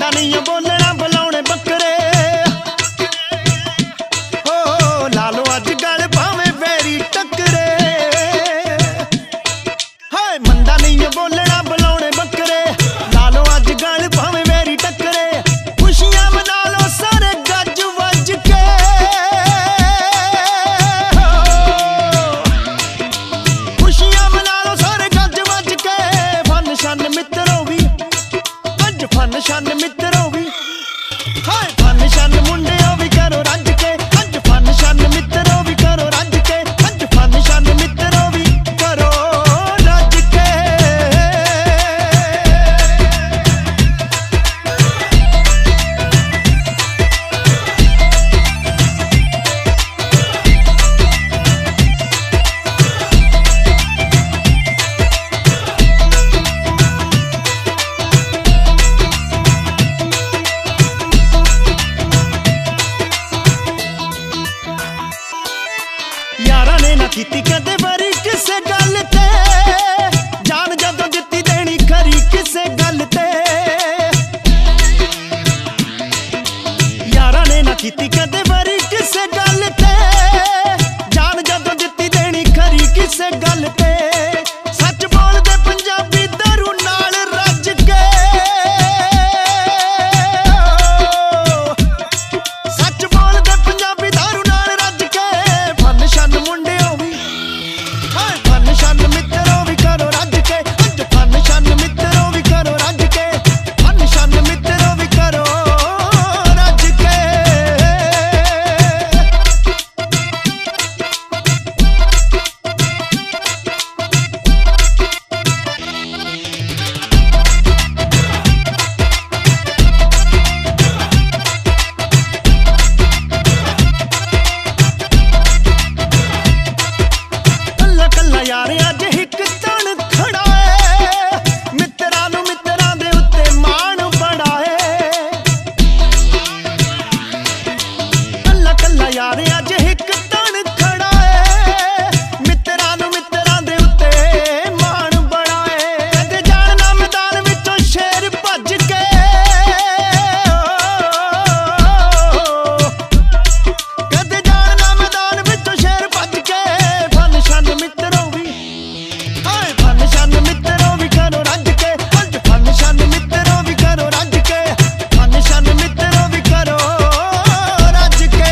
मंदा नहीं बोलना बुलाने बकरे हो ला लो अज गल भावे वैरी टकरे हाय मंदा नहीं बोलना बुलाने बकरे ला लो अज गल भावे वैरी टकरे खुशियां मना लो सारे गज वज के खुशियां मना लो सारे गज वज के फन शन मित्रों भी अज फन शन मित्रों भी हाय फन शन मुंडियों भी करो रज के अज फन शन मित्रों भी करो रज के अज फन शन मित्रों भी करो रज के यारा ने ना कीती कदे बारी किसे गल ते जान जदों दित्ती देनी खरी किसे गल ते यारा ने ना कीती कदे बारी किसे गल ते जान जदों दित्ती देनी खरी किसे गल ते सच बोलदे पंजाबी दारू नाल रज के सच बोलदे पंजाबी दारू नाल रज के फन शन मुंडियों भी हाय फन शन मित्रों भी करो रज के अज फन शन मित्रों भी करो रज के फन शन मित्रों भी करो रज के कल्ला कल्ला यार अज हिक तन खड़ा है मित्रां नूं मित्रां दे उत्ते मान बड़ा है कल्ला कल्ला यार अज हिक तन खड़ा है मित्रां नूं मित्रां दे उत्ते मान बड़ा है कदे जाणना मैदान विचों शेर भज के कदे जाणना मैदान विचों शेर भज के फन शन मित्रों भी हाय फन शन मित्रों भी करो रज के अज फन शन मित्रों भी करो रज के फन शन मित्रों भी करो रज के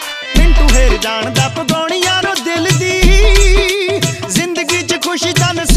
मिंटू हेर जानदा पगौनी यारो दिल दी जिंदगी च खुशी तन